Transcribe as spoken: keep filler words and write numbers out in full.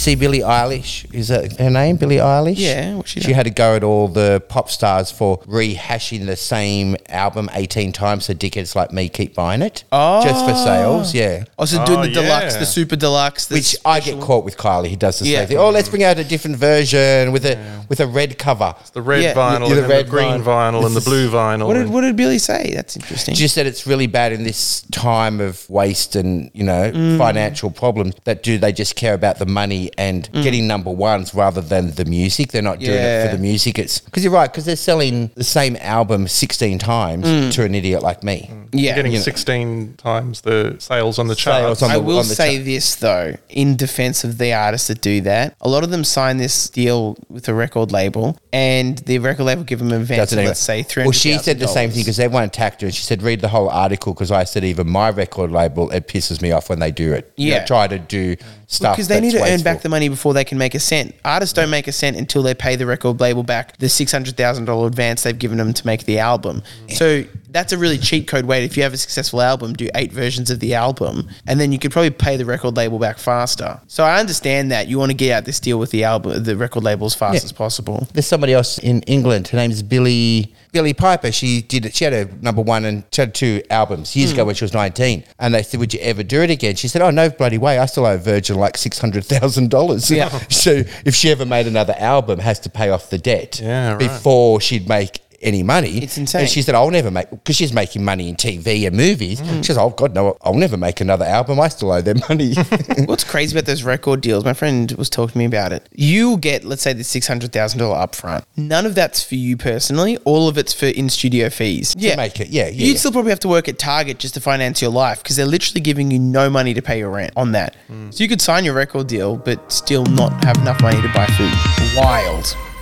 see Billie Eilish? Is that her name, Billie Eilish? Yeah, what's she She done? had to go at all the pop stars for rehashing the same album eighteen times so dickheads like me keep buying it. Oh. Just for sales, yeah. Also doing Oh, the deluxe, yeah. the super deluxe. The Which I get caught with Kylie. He does the Yeah. same thing. Oh, let's bring out a different version with a with a red cover. The red Yeah. vinyl Yeah, the and then red the green vinyl. vinyl and the This blue is- vinyl. What did and- what did Billy say? That's interesting. Just that it's really bad in this time of waste and, you know, Mm. financial problems that do they just care about the money and getting number ones rather than the music. They're not doing it Mm. Yeah. for the music. It's because you're right, because they're selling the same album sixteen times Mm. to an idiot like me. You're yeah. getting you know. sixteen times the sales on the Sales charts. on I the- will on the say chart. this though, in defense of the artists that do that, a lot of them sign this deal with a record label, and the record label give them an advance Doesn't of, anyway. let's say three Well, hundred. she said the same thing because everyone attacked her. And she said, read the whole article because I said even my record label, it pisses me off when they do it. You know, Yeah. try to do stuff because they need to that's earn back wasteful. the money before they can make a cent. Artists don't make a cent until they pay the record label back the six hundred thousand dollars advance they've given them to make the album. So that's a really cheat code way. If you have a successful album, do eight versions of the album, and then you could probably pay the record label back faster. So I understand that you want to get out this deal with the album, the record label as fast Yeah. as possible. There's somebody else in England. Her name's Billy Billy Piper. She did it. She had a number one and she had two albums years ago when she was nineteen. And they said, "Would you ever do it again?" She said, "Oh no, bloody way! I still owe Virgin like six hundred thousand dollars." Yeah. So if she ever made another album, has to pay off the debt Yeah, right. before she'd make any money. It's insane. And she said, "I'll never make," because she's making money in T V and movies. Mm. She says, "Oh God, no! I'll never make another album. I still owe them money." What's crazy about those record deals, my friend was talking to me about it. You get, let's say, the six hundred thousand dollars upfront. None of that's for you personally. All of it's for in-studio fees. To make it, yeah, yeah. You'd still probably have to work at Target just to finance your life because they're literally giving you no money to pay your rent on that. So you could sign your record deal but still not have enough money to buy food. Wild.